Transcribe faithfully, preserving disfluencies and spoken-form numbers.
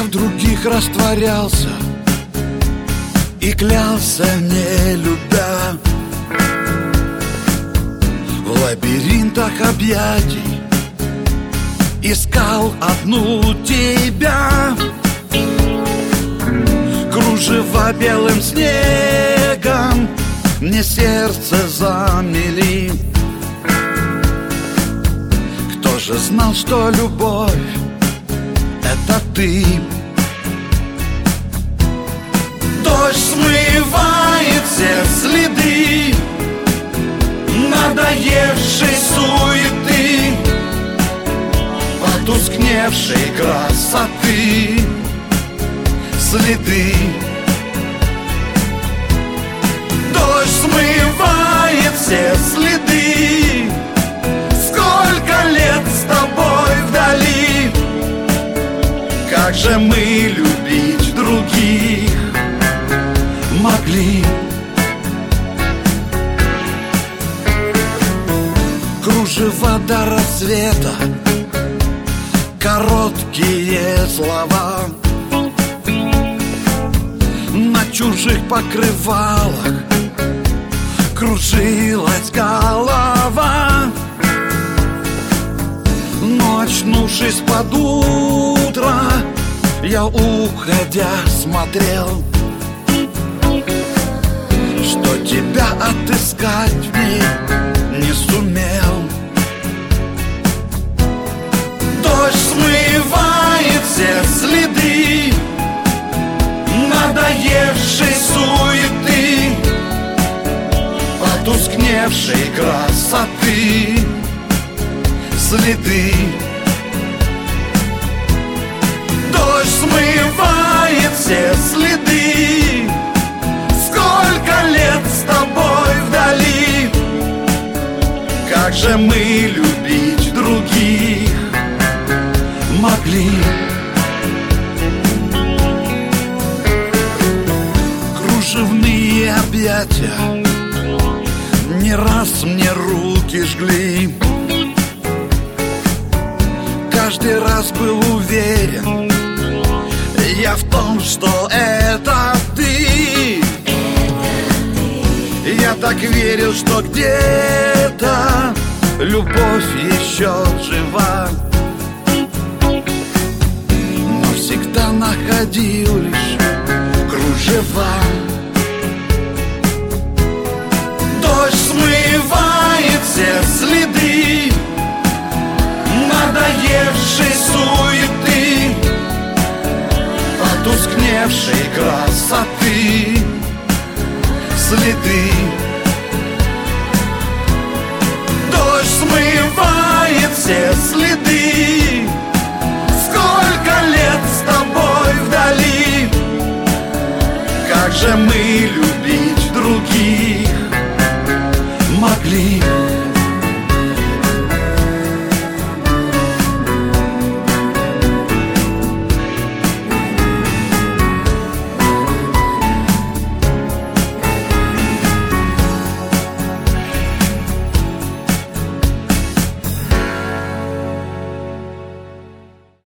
в других растворялся и клялся, не любя. В лабиринтах объятий искал одну тебя. Кружева белым снегом мне сердце замели. Кто же знал, что любовь — это ты? Дождь смывает все следы надоевшей суеты, потускневшей красоты следы. Дождь смывает все следы. Сколько лет с тобой вдали, как же мы любить других могли. Кружева до рассвета, короткие слова, на чужих покрывалах кружилась голова. Но, очнувшись под утро, я, уходя, смотрел, что тебя отыскать в ней не сумел. Дождь смывает все следы надоевшей суеты, потускневшей красоты следы. Дождь смывает все следы. Сколько лет с тобой вдали, как же мы любить других могли. Кружевные объятия не раз мне руки жгли. Каждый раз был уверен я в том, что это ты. Я так верил, что где-то любовь еще жива, но всегда находил лишь кружева. Дождь смывает все следы надоевшей суеты, потускневшей красоты следы. Дождь смывает все следы.